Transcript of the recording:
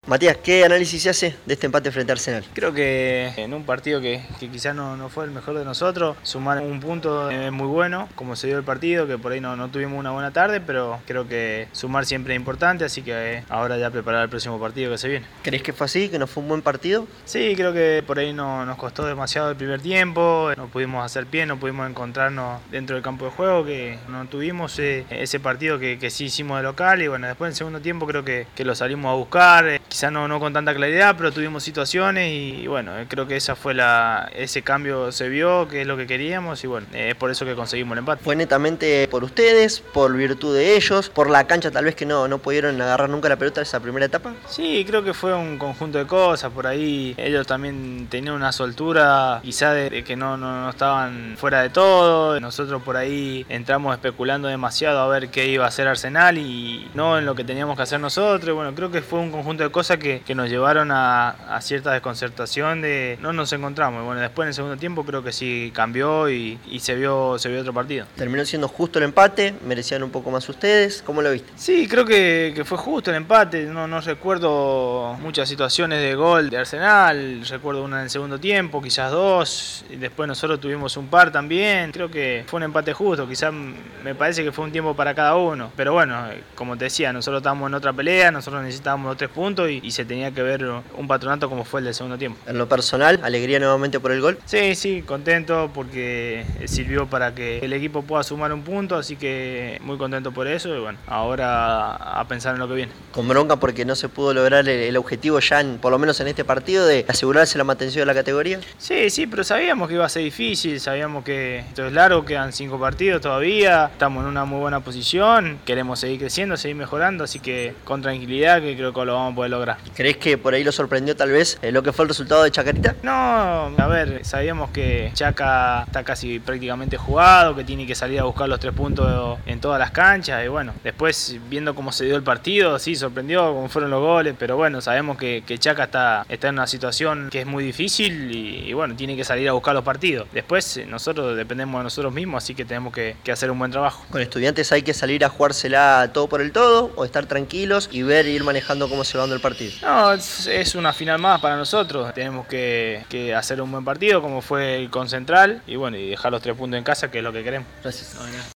Matías, ¿qué análisis se hace de este empate frente a Arsenal? Creo que en un partido que quizás no fue el mejor de nosotros, sumar un punto es muy bueno, como se dio el partido, que por ahí no tuvimos una buena tarde, pero creo que sumar siempre es importante, así que ahora ya preparar el próximo partido que se viene. ¿Crees que fue así, que no fue un buen partido? Sí, creo que por ahí nos costó demasiado el primer tiempo, no pudimos hacer pie, no pudimos encontrarnos dentro del campo de juego, que no tuvimos ese partido que sí hicimos de local, y bueno, después en el segundo tiempo creo que lo salimos a buscar, quizás no con tanta claridad, pero tuvimos situaciones y bueno, creo que ese cambio se vio, que es lo que queríamos, y bueno, es por eso que conseguimos el empate. ¿Fue netamente por ustedes, por virtud de ellos, por la cancha tal vez que no pudieron agarrar nunca la pelota en esa primera etapa? Sí, creo que fue un conjunto de cosas, por ahí ellos también tenían una soltura, quizás de que no estaban fuera de todo, nosotros por ahí entramos especulando demasiado a ver qué iba a hacer Arsenal y no en lo que teníamos que hacer nosotros. Bueno, creo que fue un conjunto de cosas que nos llevaron a cierta desconcertación de no nos encontramos. Bueno, después en el segundo tiempo creo que sí cambió y se vio otro partido. Terminó siendo justo el empate, merecían un poco más ustedes, ¿cómo lo viste? Sí, creo que fue justo el empate, no recuerdo muchas situaciones de gol de Arsenal, recuerdo una en el segundo tiempo, quizás dos, y después nosotros tuvimos un par también, creo que fue un empate justo, quizás me parece que fue un tiempo para cada uno, pero bueno, como te decía, nosotros estábamos en otra pelea, nosotros necesitábamos los 3 puntos y se tenía que ver un patronato como fue el del segundo tiempo. En lo personal, alegría nuevamente por el gol. Sí, contento porque sirvió para que el equipo pueda sumar un punto, así que muy contento por eso y bueno, ahora a pensar en lo que viene. Con bronca porque no se pudo lograr el objetivo ya, por lo menos en este partido, de asegurarse la mantención de la categoría. Sí, pero sabíamos que iba a ser difícil, sabíamos que esto es largo, quedan 5 partidos todavía, estamos en una muy buena posición, queremos seguir creciendo, seguir mejorando, así que con tranquilidad que creo que lo vamos a poder lograr. ¿Crees que por ahí lo sorprendió tal vez lo que fue el resultado de Chacarita? No, a ver, sabíamos que Chaca está casi prácticamente jugado, que tiene que salir a buscar los 3 puntos en todas las canchas y bueno, después viendo cómo se dio el partido, sí, sorprendió cómo fueron los goles, pero bueno, sabemos que Chaca está en una situación que es muy difícil y bueno, tiene que salir a buscar los partidos. Después nosotros dependemos de nosotros mismos, así que tenemos que hacer un buen trabajo. Con Estudiantes hay que salir a jugársela todo por el todo o estar tranquilos y ver e ir manejando cómo se va dando el partido. No, es una final más para nosotros, tenemos que hacer un buen partido como fue el con Central y bueno, y dejar los 3 puntos en casa, que es lo que queremos. Gracias.